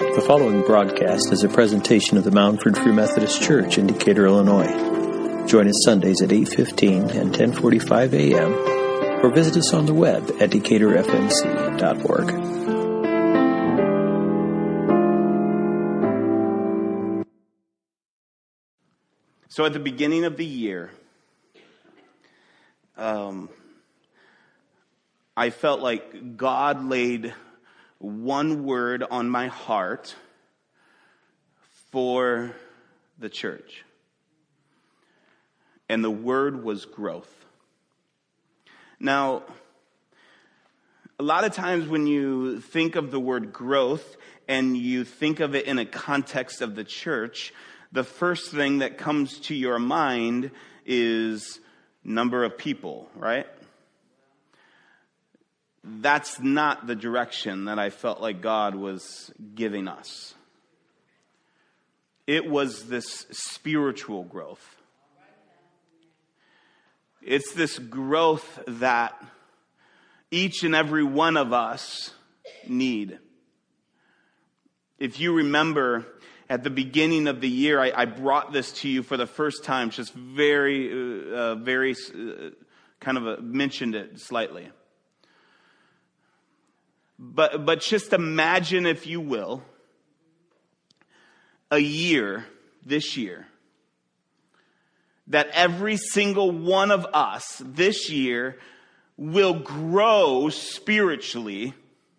The following broadcast is a presentation of the Moundford Free Methodist Church in Decatur, Illinois. Join us Sundays at 8:15 and 10:45 a.m. or visit us on the web at decaturfmc.org. So at the beginning of the year, I felt like God laid one word on my heart for the church. And the word was growth. Now, a lot of times when you think of the word growth and you think of it in a context of the church, the first thing that comes to your mind is number of people, right? That's not the direction that I felt like God was giving us. It was this spiritual growth. It's this growth that each and every one of us need. If you remember, at the beginning of the year, I brought this to you for the first time, just very mentioned it slightly. But just imagine, if you will, a year, this year, that every single one of us this year will grow spiritually.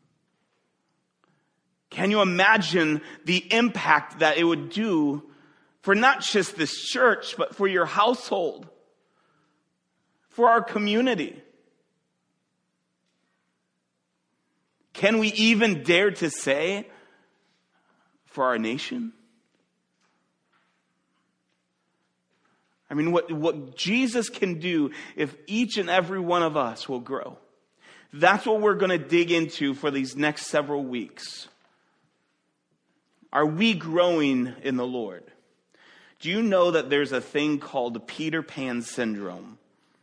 Can you imagine the impact that it would do for not just this church, but for your household, for our community? Can we even dare to say for our nation? I mean, what Jesus can do if each and every one of us will grow. That's what we're going to dig into for these next several weeks. Are we growing in the Lord? Do you know that there's a thing called Peter Pan syndrome?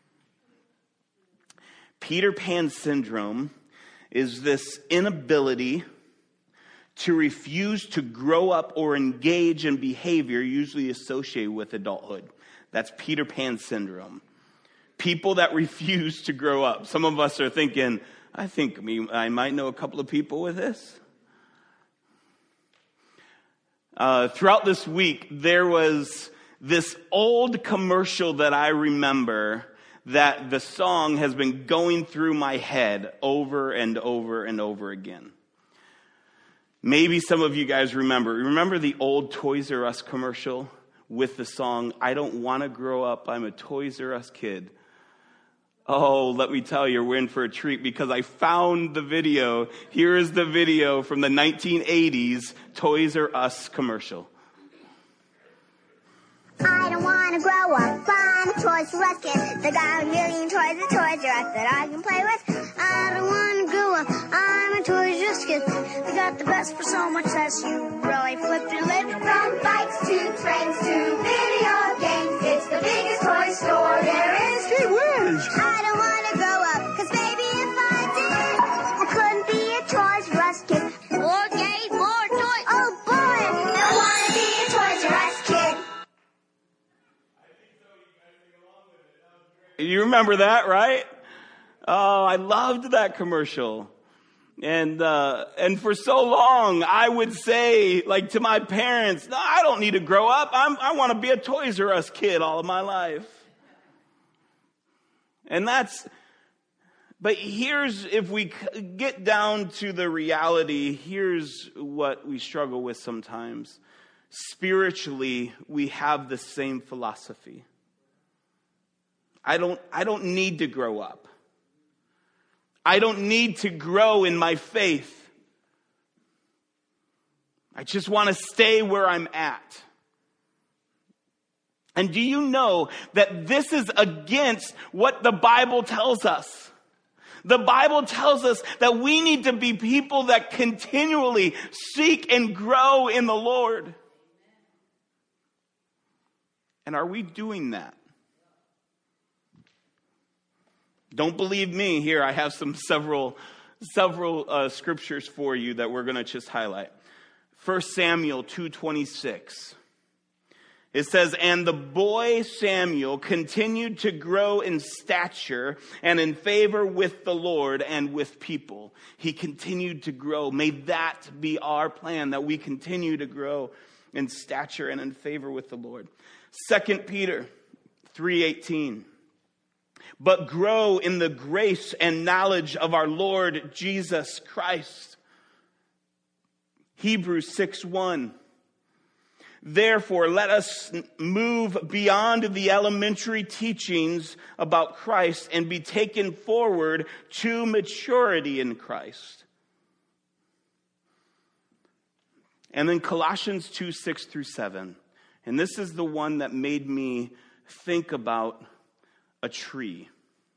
Peter Pan syndrome is this inability to refuse to grow up or engage in behavior usually associated with adulthood. That's Peter Pan syndrome. People that refuse to grow up. Some of us are thinking, I might know a couple of people with this. Throughout this week, there was this old commercial that I remember that the song has been going through my head over and over and over again. Maybe some of you guys remember the old Toys R Us commercial with the song, "I don't want to grow up, I'm a Toys R Us kid." Oh, let me tell you, we're in for a treat because I found the video. Here is the video from the 1980s Toys R Us commercial. I don't want to grow up, I'm a Toys R Us kid. They got a million toys at Toys R Us that I can play with. I don't want to grow up, I'm a Toys R Us kid. They got the best for so much less, you really flipped your lid. From bikes to trains to video games, it's the biggest toy store there is. Gee whiz! I don't want to grow up, cause baby if I did, I couldn't be a Toys R Us kid. More games, more toys. Oh boy, I want to be a Toys R Us kid. You remember that, right? Oh, I loved that commercial. And for so long, I would say, like, to my parents, no, I don't need to grow up. I want to be a Toys R Us kid all of my life. But here's, if we get down to the reality, here's what we struggle with sometimes. Spiritually, we have the same philosophy. I don't need to grow up. I don't need to grow in my faith. I just want to stay where I'm at. And do you know that this is against what the Bible tells us? The Bible tells us that we need to be people that continually seek and grow in the Lord. And are we doing that? Don't believe me? Here, I have several scriptures for you that we're going to just highlight. 1 Samuel 2:26. It says, "And the boy Samuel continued to grow in stature and in favor with the Lord and with people." He continued to grow. May that be our plan, that we continue to grow in stature and in favor with the Lord. 2 Peter 3:18. "But grow in the grace and knowledge of our Lord Jesus Christ." Hebrews 6:1. "Therefore, let us move beyond the elementary teachings about Christ and be taken forward to maturity in Christ." And then Colossians 2:6-7. And this is the one that made me think about a tree.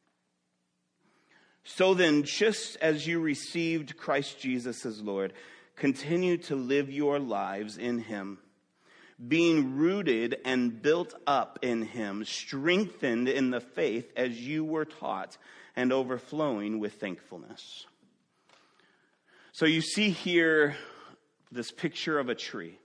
"So then, just as you received Christ Jesus as Lord, continue to live your lives in him, being rooted and built up in him, strengthened in the faith as you were taught, and overflowing with thankfulness." So you see here this picture of a tree,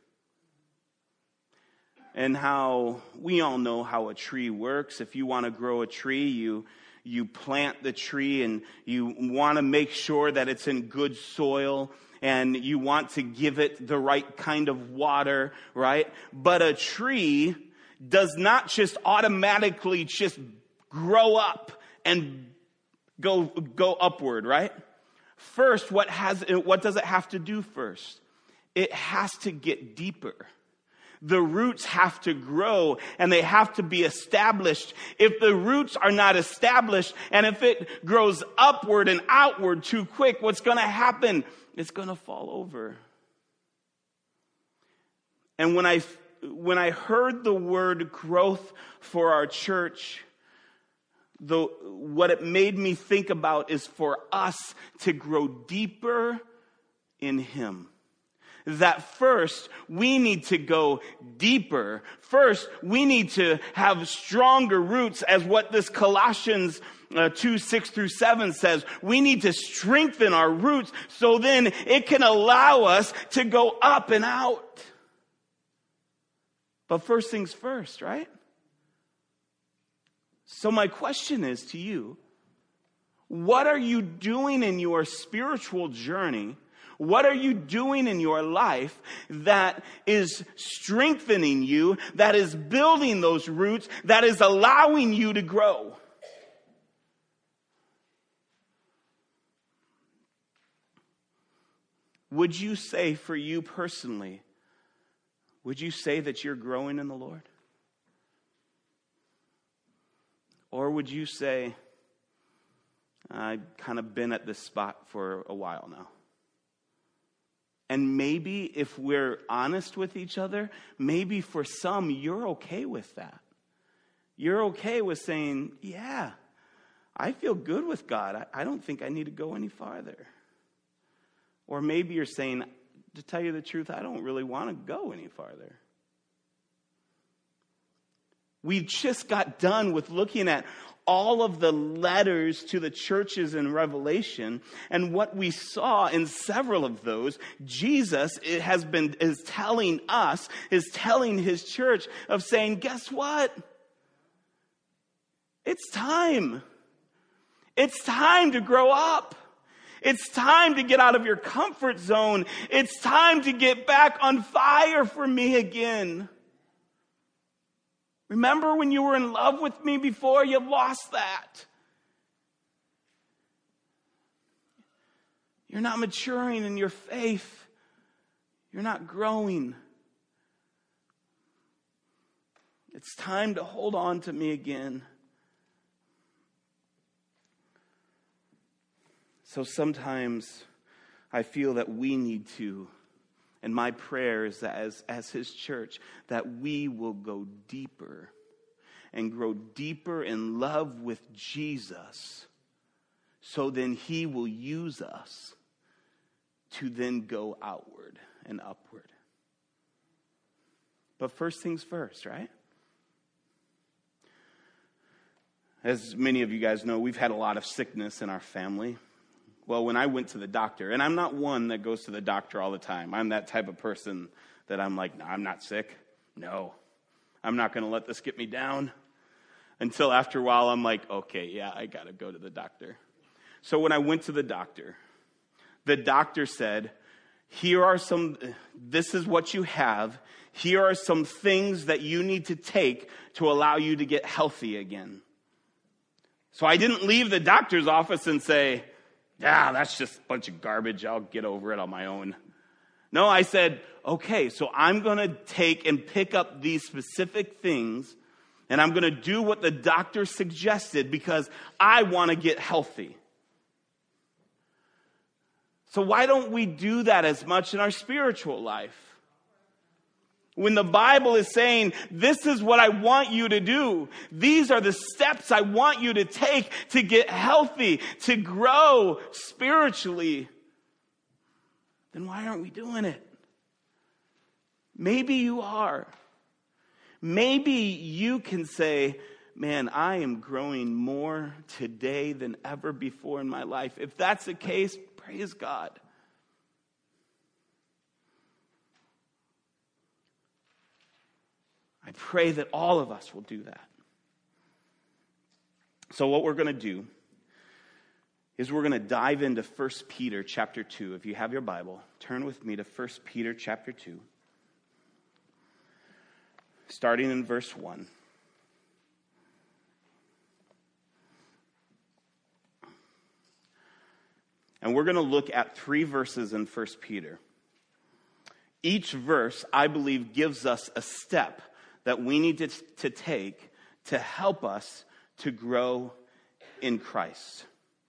and how we all know how a tree works. If you want to grow a tree, you plant the tree, and you want to make sure that it's in good soil, and you want to give it the right kind of water, right? But a tree does not just automatically just grow up and go upward, right? First, what does it have to do first? It has to get deeper. The roots have to grow, and they have to be established. If the roots are not established, and if it grows upward and outward too quick, what's going to happen? It's going to fall over. And when I heard the word growth for our church, what it made me think about is for us to grow deeper in him. That first, we need to go deeper. First, we need to have stronger roots, as what this Colossians 2:6-7 says. We need to strengthen our roots, so then it can allow us to go up and out. But first things first, right? So my question is to you, what are you doing in your spiritual journey? What are you doing in your life that is strengthening you, that is building those roots, that is allowing you to grow? Would you say, for you personally, would you say that you're growing in the Lord? Or would you say, I've kind of been at this spot for a while now? And maybe if we're honest with each other, maybe for some, you're okay with that. You're okay with saying, yeah, I feel good with God. I don't think I need to go any farther. Or maybe you're saying, to tell you the truth, I don't really want to go any farther. We just got done with looking at all of the letters to the churches in Revelation, and what we saw in several of those, Jesus is telling his church of saying, guess what? It's time. It's time to grow up. It's time to get out of your comfort zone. It's time to get back on fire for me again. Remember when you were in love with me before? You lost that. You're not maturing in your faith. You're not growing. It's time to hold on to me again. So sometimes I feel that we need to, and my prayer is that as his church, that we will go deeper and grow deeper in love with Jesus, so then he will use us to then go outward and upward. But first things first, right? As many of you guys know, we've had a lot of sickness in our family. Well, when I went to the doctor, and I'm not one that goes to the doctor all the time. I'm that type of person that I'm like, no, I'm not sick. No, I'm not going to let this get me down. Until after a while, I'm like, okay, yeah, I got to go to the doctor. So when I went to the doctor said, this is what you have. Here are some things that you need to take to allow you to get healthy again. So I didn't leave the doctor's office and say, yeah, that's just a bunch of garbage. I'll get over it on my own. No, I said, okay, so I'm going to take and pick up these specific things, and I'm going to do what the doctor suggested because I want to get healthy. So why don't we do that as much in our spiritual life? When the Bible is saying, this is what I want you to do. These are the steps I want you to take to get healthy, to grow spiritually. Then why aren't we doing it? Maybe you are. Maybe you can say, man, I am growing more today than ever before in my life. If that's the case, praise God. I pray that all of us will do that. So what we're going to do is we're going to dive into 1 Peter chapter 2. If you have your Bible, turn with me to 1 Peter chapter 2, starting in verse 1. And we're going to look at 3 verses in 1 Peter. Each verse, I believe, gives us a step that we need to take to help us to grow in Christ.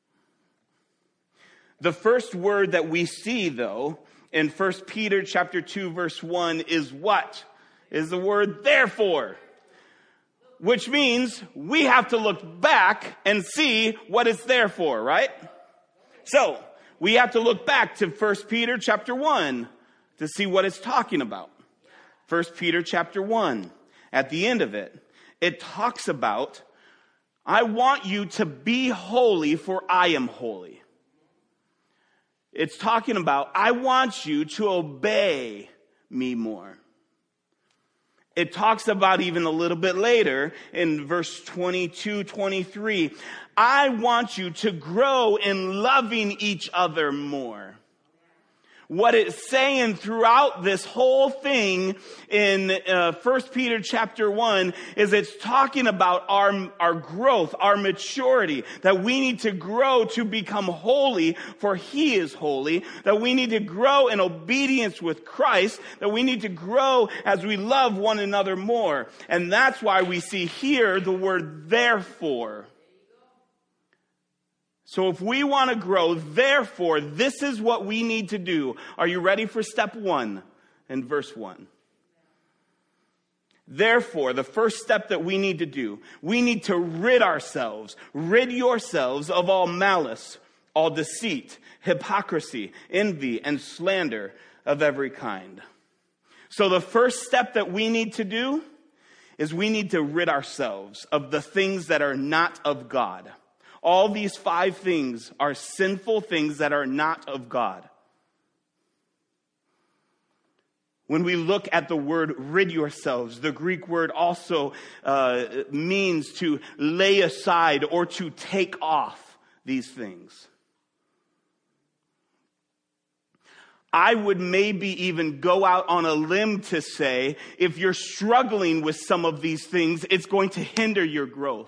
The first word that we see, though, in 1 Peter chapter 2, verse 1 is what? Is the word therefore. Which means we have to look back and see what it's there for, right? So, we have to look back to 1 Peter chapter 1 to see what it's talking about. 1 Peter chapter 1. At the end of it, it talks about, I want you to be holy, for I am holy. It's talking about, I want you to obey me more. It talks about even a little bit later in verse 22, 23, I want you to grow in loving each other more. What it's saying throughout this whole thing in 1 Peter chapter 1 is it's talking about our growth, our maturity, that we need to grow to become holy, for he is holy, that we need to grow in obedience with Christ, that we need to grow as we love one another more. And that's why we see here the word therefore. So if we want to grow, therefore, this is what we need to do. Are you ready for step 1 in verse 1? Therefore, the first step that we need to do, we need to rid yourselves of all malice, all deceit, hypocrisy, envy, and slander of every kind. So the first step that we need to do is we need to rid ourselves of the things that are not of God. All these 5 things are sinful things that are not of God. When we look at the word rid yourselves, the Greek word also means to lay aside or to take off these things. I would maybe even go out on a limb to say, if you're struggling with some of these things, it's going to hinder your growth.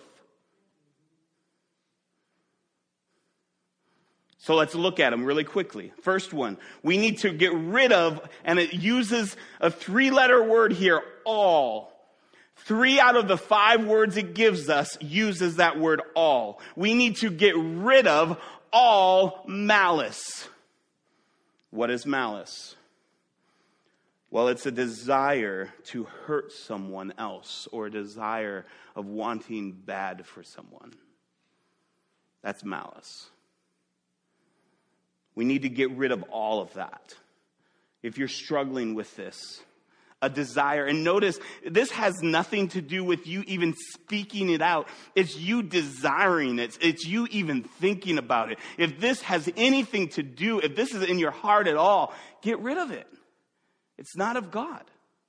So let's look at them really quickly. First one, we need to get rid of, and it uses a 3-letter word here, all. 3 out of the 5 words it gives us uses that word all. We need to get rid of all malice. What is malice? Well, it's a desire to hurt someone else or a desire of wanting bad for someone. That's malice. We need to get rid of all of that. If you're struggling with this, a desire. And notice, this has nothing to do with you even speaking it out. It's you desiring it. It's you even thinking about it. If this has anything to do, if this is in your heart at all, get rid of it. It's not of God.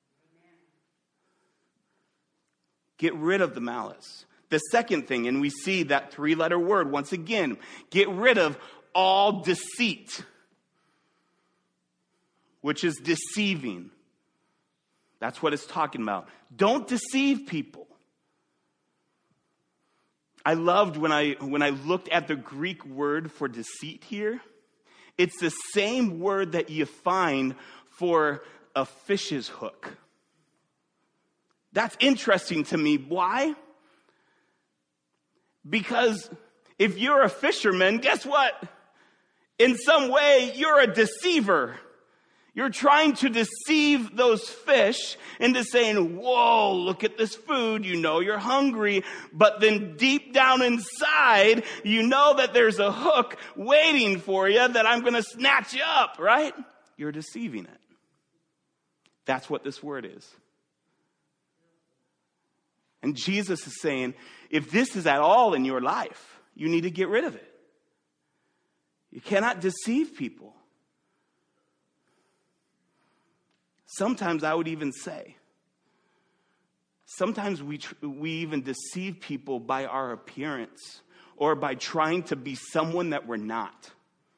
Get rid of the malice. The second thing, and we see that 3-letter word once again, get rid of all deceit, which is deceiving. That's what it's talking about. Don't deceive people. I loved when I looked at the Greek word for deceit here. It's the same word that you find for a fish's hook. That's interesting to me. Why? Because if you're a fisherman, guess what? In some way, you're a deceiver. You're trying to deceive those fish into saying, whoa, look at this food. You know you're hungry. But then deep down inside, you know that there's a hook waiting for you that I'm going to snatch you up, right? You're deceiving it. That's what this word is. And Jesus is saying, if this is at all in your life, you need to get rid of it. You cannot deceive people. Sometimes I would even say, sometimes we even deceive people by our appearance or by trying to be someone that we're not.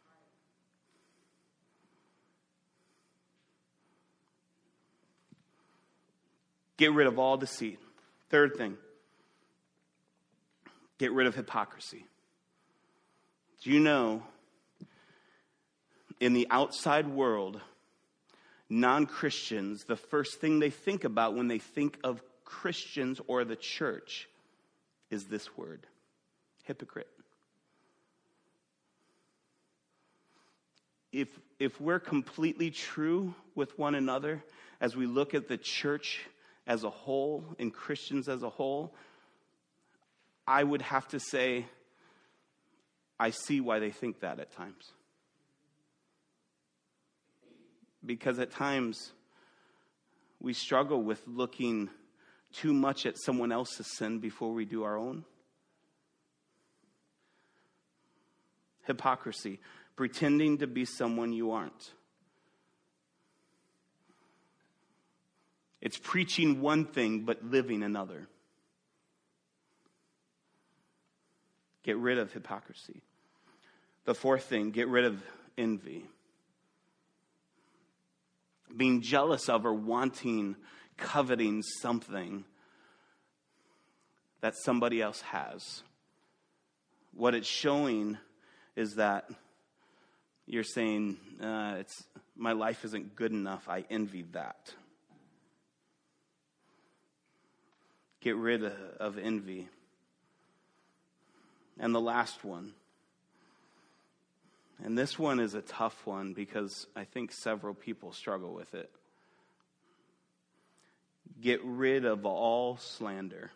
Get rid of all deceit. Third thing, get rid of hypocrisy. Do you know, in the outside world, non-Christians, the first thing they think about when they think of Christians or the church is this word, hypocrite. If we're completely true with one another as we look at the church as a whole and Christians as a whole, I would have to say, I see why they think that at times. Because at times, we struggle with looking too much at someone else's sin before we do our own. Hypocrisy, pretending to be someone you aren't. It's preaching one thing, but living another. Get rid of hypocrisy. The fourth thing, get rid of envy. Being jealous of or wanting, coveting something that somebody else has. What it's showing is that you're saying, my life isn't good enough. I envy that. Get rid of envy. And the last one. And this one is a tough one because I think several people struggle with it. Get rid of all slander.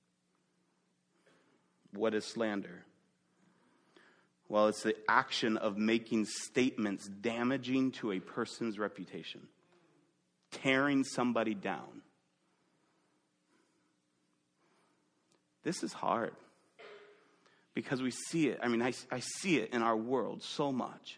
What is slander? Well, it's the action of making statements damaging to a person's reputation. Tearing somebody down. This is hard because we see it. I mean, I see it in our world so much.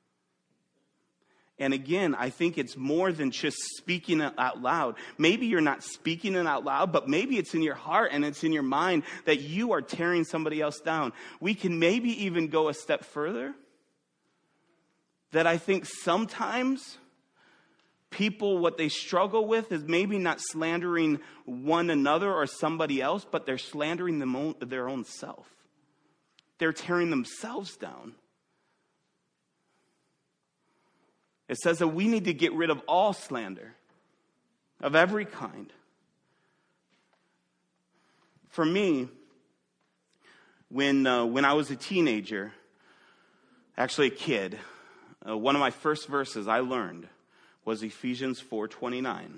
And again, I think it's more than just speaking it out loud. Maybe you're not speaking it out loud, but maybe it's in your heart and it's in your mind that you are tearing somebody else down. We can maybe even go a step further. That I think sometimes people, what they struggle with is maybe not slandering one another or somebody else, but they're slandering their own self. They're tearing themselves down. It says that we need to get rid of all slander, of every kind. For me, when I was a teenager, actually a kid, one of my first verses I learned was Ephesians 4:29.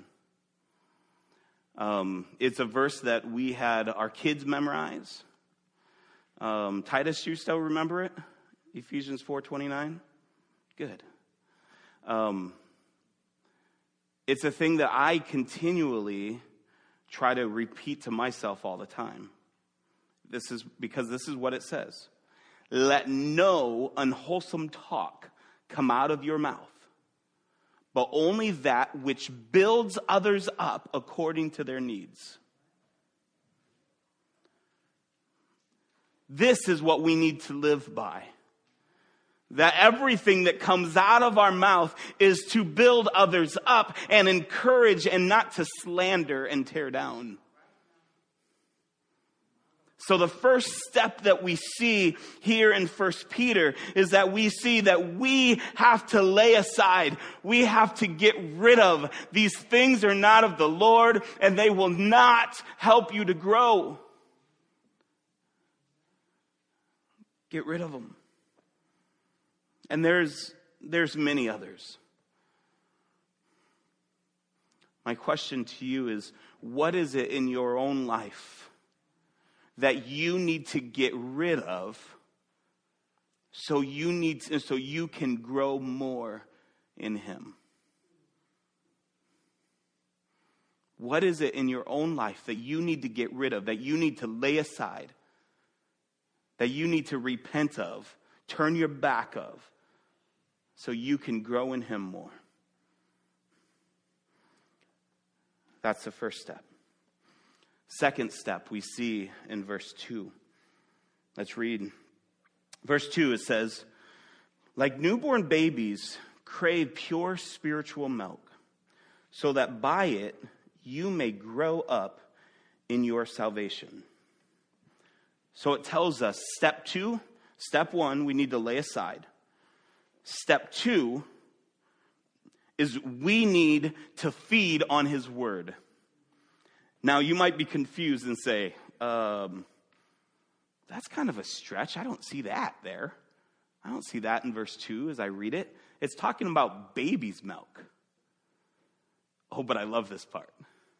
It's a verse that we had our kids memorize. Titus, you still remember it? Ephesians 4:29? Good. It's a thing that I continually try to repeat to myself all the time. This is what it says. Let no unwholesome talk come out of your mouth, but only that which builds others up according to their needs. This is what we need to live by. That everything that comes out of our mouth is to build others up and encourage and not to slander and tear down. So the first step that we see here in 1 Peter is that we see that we have to lay aside. We have to get rid of. These things are not of the Lord, and they will not help you to grow. Get rid of them. And there's many others. My question to you is, what is it in your own life that you need to get rid of so you can grow more in Him? What is it in your own life that you need to get rid of, that you need to lay aside, that you need to repent of, turn your back of, so you can grow in Him more? That's the first step. Second step we see in verse 2. Let's read. Verse 2, it says, like newborn babies crave pure spiritual milk, so that by it you may grow up in your salvation. So it tells us, step 1, we need to lay aside. Step 2 is we need to feed on His word. Now, you might be confused and say, that's kind of a stretch. I don't see that there. I don't see that in verse 2 as I read it. It's talking about baby's milk. Oh, but I love this part.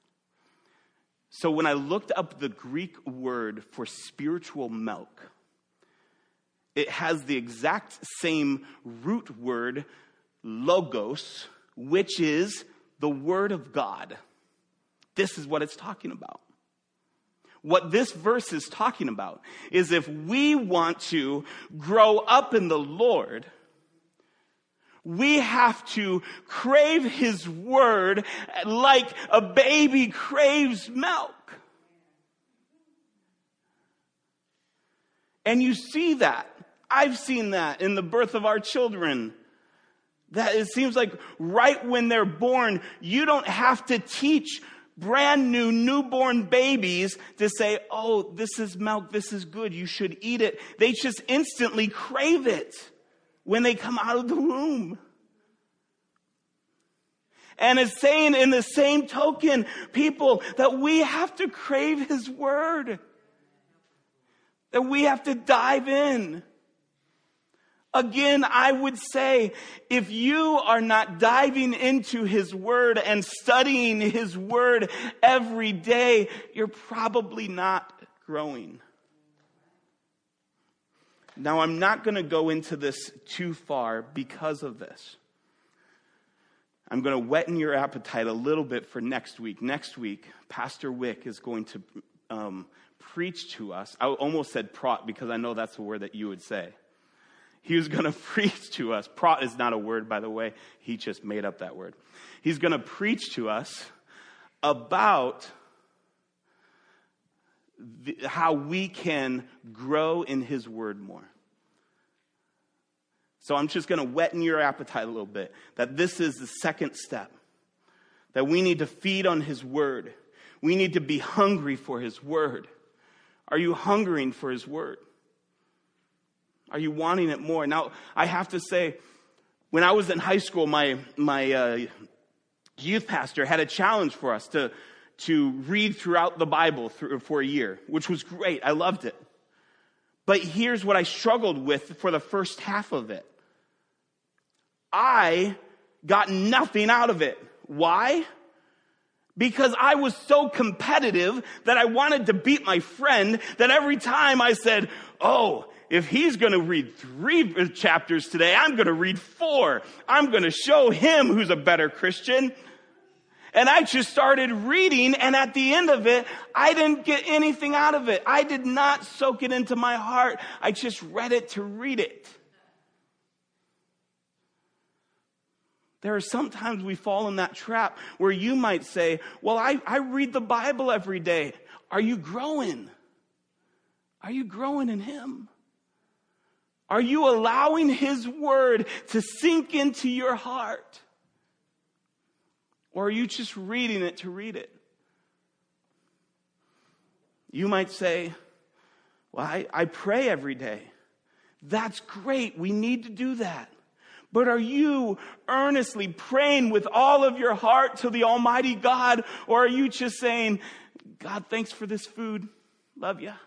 So when I looked up the Greek word for spiritual milk, it has the exact same root word, logos, which is the word of God. This is what it's talking about. What this verse is talking about is if we want to grow up in the Lord, we have to crave His word like a baby craves milk. And you see that. I've seen that in the birth of our children. That it seems like right when they're born, you don't have to teach brand new newborn babies to say, oh, this is milk, this is good, you should eat it. They just instantly crave it when they come out of the womb. And it's saying in the same token, people, that we have to crave His word. That we have to dive in. Again, I would say, if you are not diving into His word and studying His word every day, you're probably not growing. Now, I'm not going to go into this too far because of this. I'm going to whet your appetite a little bit for next week. Next week, Pastor Wick is going to preach to us. I almost said prot because I know that's a word that you would say. He was going to preach to us. Prot is not a word, by the way. He just made up that word. He's going to preach to us about how we can grow in His word more. So I'm just going to whet your appetite a little bit. That this is the second step. That we need to feed on His word. We need to be hungry for His word. Are you hungering for His word? Are you wanting it more? Now, I have to say, when I was in high school, my youth pastor had a challenge for us to read throughout the Bible for a year, which was great. I loved it. But here's what I struggled with for the first half of it. I got nothing out of it. Why? Because I was so competitive that I wanted to beat my friend, that every time I said, oh, if he's going to read 3 chapters today, I'm going to read 4. I'm going to show him who's a better Christian. And I just started reading, and at the end of it, I didn't get anything out of it. I did not soak it into my heart. I just read it to read it. There are sometimes we fall in that trap where you might say, well, I read the Bible every day. Are you growing? Are you growing in Him? Are you allowing His word to sink into your heart? Or are you just reading it to read it? You might say, well, I pray every day. That's great. We need to do that. But are you earnestly praying with all of your heart to the Almighty God? Or are you just saying, God, thanks for this food. Love ya.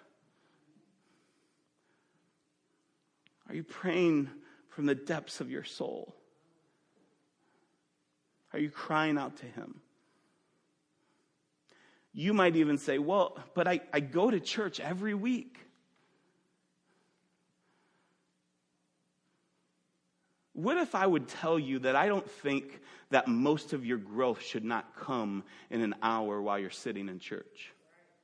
Are you praying from the depths of your soul? Are you crying out to Him? You might even say, well, but I go to church every week. What if I would tell you that I don't think that most of your growth should not come in an hour while you're sitting in church?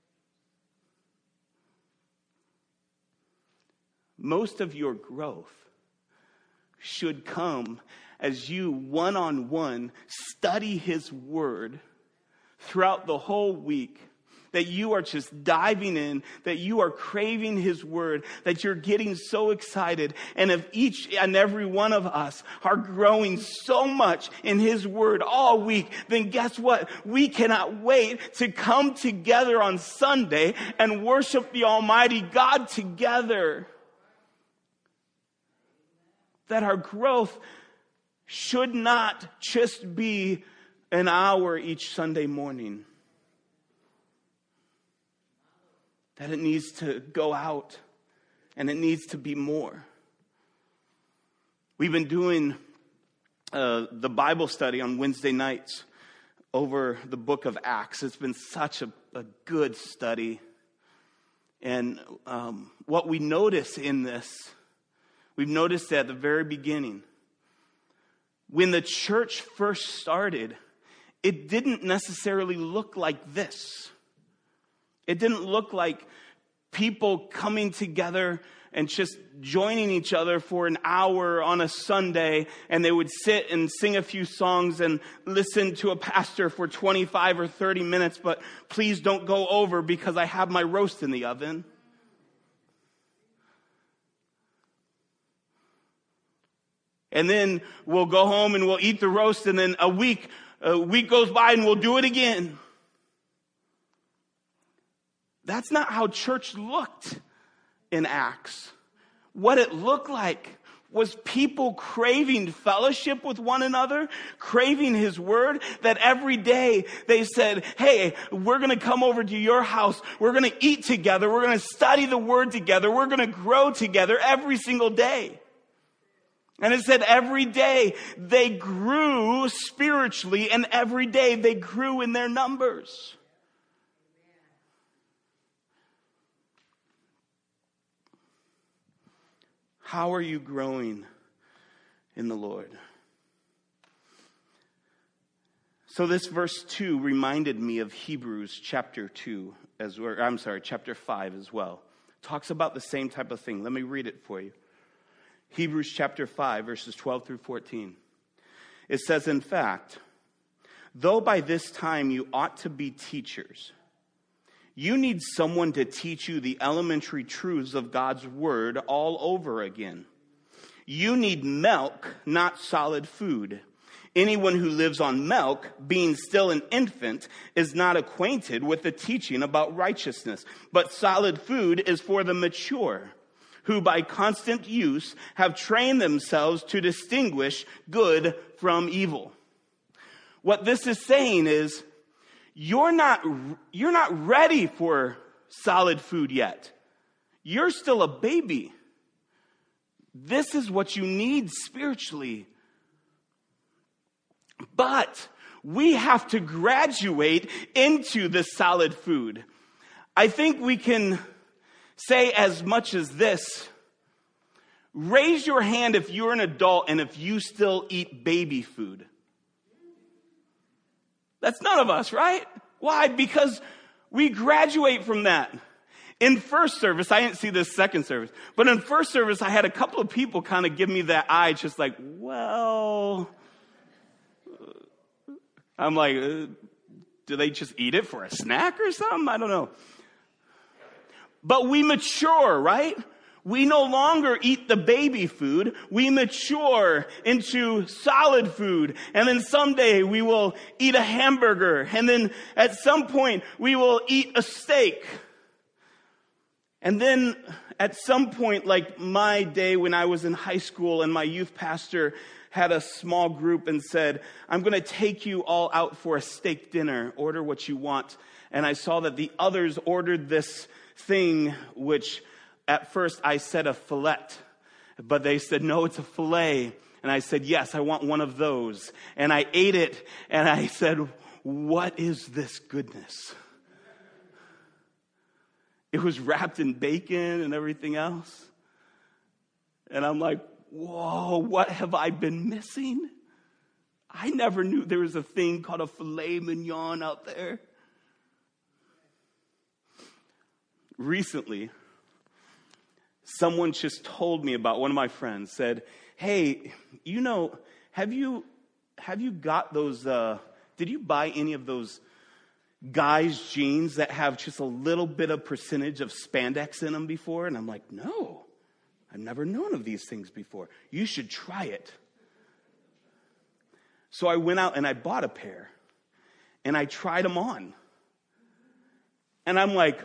Most of your growth should come as you one-on-one study His word throughout the whole week, that you are just diving in, that you are craving His word, that you're getting so excited. And if each and every one of us are growing so much in His word all week, then guess what? We cannot wait to come together on Sunday and worship the Almighty God together. That our growth should not just be an hour each Sunday morning. That it needs to go out and it needs to be more. We've been doing the Bible study on Wednesday nights over the book of Acts. It's been such a good study. And what we notice in this, we've noticed at the very beginning, when the church first started, it didn't necessarily look like this. It didn't look like people coming together and just joining each other for an hour on a Sunday, and they would sit and sing a few songs and listen to a pastor for 25 or 30 minutes, but please don't go over because I have my roast in the oven. And then we'll go home and we'll eat the roast, and then a week goes by and we'll do it again. That's not how church looked in Acts. What it looked like was people craving fellowship with one another, craving His word, that every day they said, hey, we're going to come over to your house. We're going to eat together. We're going to study the word together. We're going to grow together every single day. And it said every day they grew spiritually, and every day they grew in their numbers. How are you growing in the Lord? So this verse 2 reminded me of Hebrews chapter 5 as well. It talks about the same type of thing. Let me read it for you. Hebrews chapter 5, verses 12 through 14. It says, in fact, though by this time you ought to be teachers, you need someone to teach you the elementary truths of God's word all over again. You need milk, not solid food. Anyone who lives on milk, being still an infant, is not acquainted with the teaching about righteousness. But solid food is for the mature, who by constant use have trained themselves to distinguish good from evil. What this is saying is, you're not ready for solid food yet. You're still a baby. This is what you need spiritually. But we have to graduate into the solid food. I think we can say as much as this. Raise your hand if you're an adult and if you still eat baby food. That's none of us, right? Why? Because we graduate from that. In first service, I didn't see this second service, but in first service, I had a couple of people kind of give me that eye, just like, well, I'm like, do they just eat it for a snack or something? I don't know. But we mature, right? We no longer eat the baby food. We mature into solid food. And then someday we will eat a hamburger. And then at some point we will eat a steak. And then at some point, like my day when I was in high school and my youth pastor had a small group and said, I'm going to take you all out for a steak dinner. Order what you want. And I saw that the others ordered this thing, which at first I said a fillet. But they said, no, it's a filet. And I said, yes, I want one of those. And I ate it. And I said, what is this goodness? It was wrapped in bacon and everything else. And I'm like, whoa, what have I been missing? I never knew there was a thing called a filet mignon out there. Recently, someone just told me about, one of my friends said, hey, you know, have you got those, did you buy any of those guys' jeans that have just a little bit of percentage of spandex in them before? And I'm like, no, I've never known of these things before. You should try it. So I went out and I bought a pair and I tried them on. And I'm like,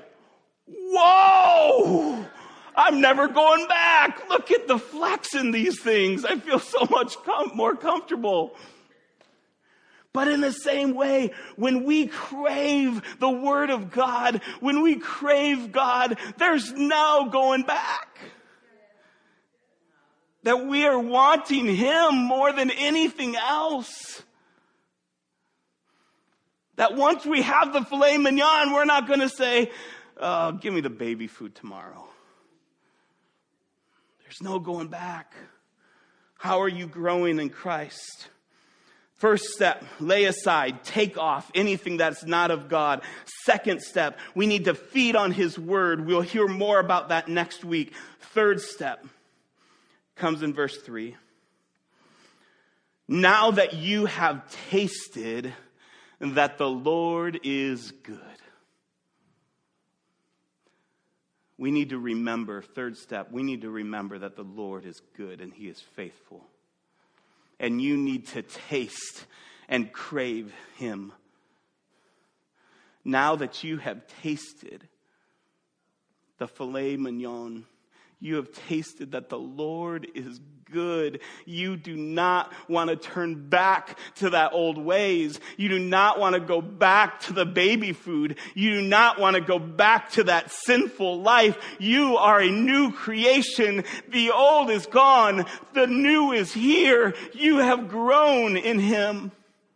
whoa, I'm never going back. Look at the flex in these things. I feel so much more comfortable. But in the same way, when we crave the Word of God, when we crave God, there's no going back. That we are wanting Him more than anything else. That once we have the filet mignon, we're not going to say, give me the baby food tomorrow. There's no going back. How are you growing in Christ? First step, lay aside, take off anything that's not of God. Second step, we need to feed on His Word. We'll hear more about that next week. Third step comes in verse 3. Now that you have tasted that the Lord is good. We need to remember, third step, we need to remember that the Lord is good and He is faithful. And you need to taste and crave Him. Now that you have tasted the filet mignon, you have tasted that the Lord is good. You do not want to turn back to that old ways. You do not want to go back to the baby food. You do not want to go back to that sinful life. You are a new creation. The old is gone. The new is here. You have grown in Him.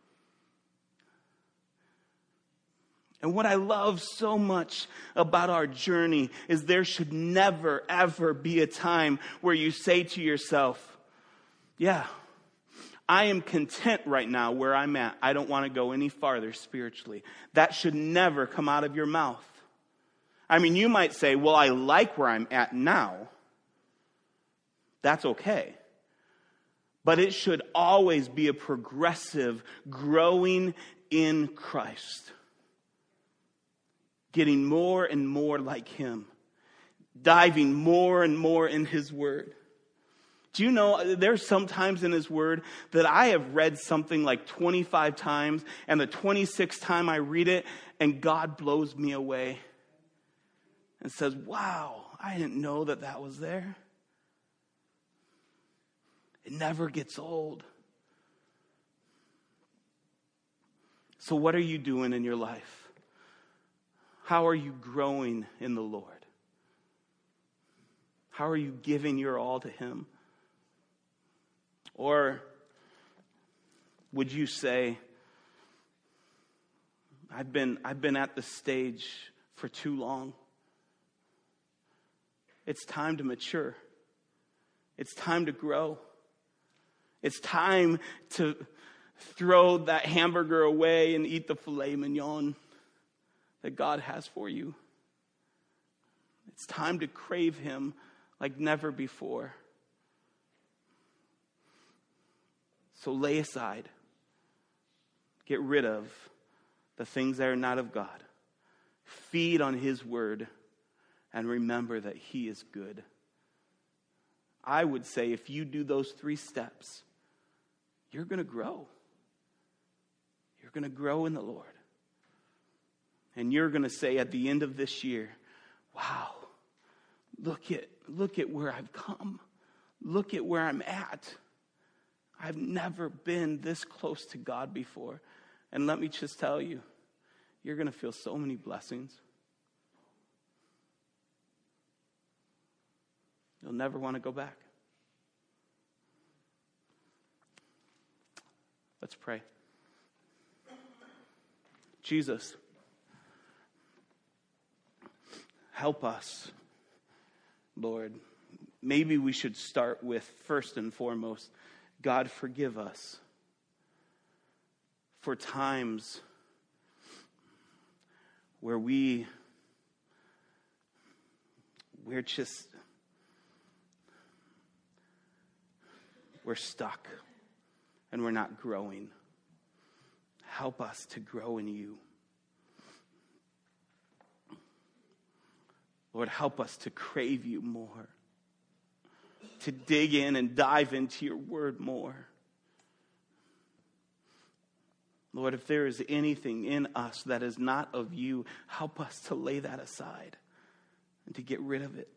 And what I love so much about our journey is there should never, ever be a time where you say to yourself, yeah, I am content right now where I'm at. I don't want to go any farther spiritually. That should never come out of your mouth. I mean, you might say, well, I like where I'm at now. That's okay. But it should always be a progressive growing in Christ. Getting more and more like Him. Diving more and more in His Word. Do you know, there's some times in His Word that I have read something like 25 times, and the 26th time I read it, and God blows me away. And says, wow, I didn't know that that was there. It never gets old. So what are you doing in your life? How are you growing in the Lord? How are you giving your all to Him? Or would you say, I've been at the stage for too long. It's time to mature. It's time to grow. It's time to throw that hamburger away and eat the filet mignon that God has for you. It's time to crave him like never before. So lay aside, get rid of the things that are not of God. Feed on his word and remember that he is good. I would say if you do those 3 steps, you're going to grow. You're going to grow in the Lord. And you're going to say at the end of this year, wow, look at where I've come. Look at where I'm at. I've never been this close to God before. And let me just tell you, you're going to feel so many blessings. You'll never want to go back. Let's pray. Jesus, help us, Lord. Maybe we should start with, first and foremost, God, forgive us for times where we're stuck and we're not growing. Help us to grow in you. Lord, help us to crave you more, to dig in and dive into your word more. Lord, if there is anything in us that is not of you, help us to lay that aside and to get rid of it.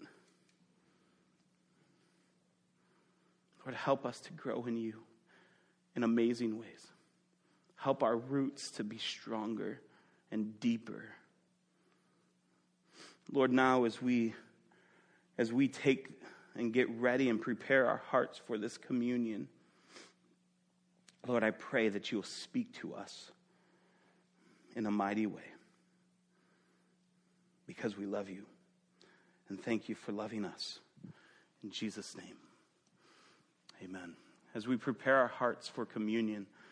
Lord, help us to grow in you in amazing ways. Help our roots to be stronger and deeper. Lord, now as we take and get ready and prepare our hearts for this communion, Lord, I pray that you'll speak to us in a mighty way because we love you. And thank you for loving us. In Jesus' name, amen. As we prepare our hearts for communion,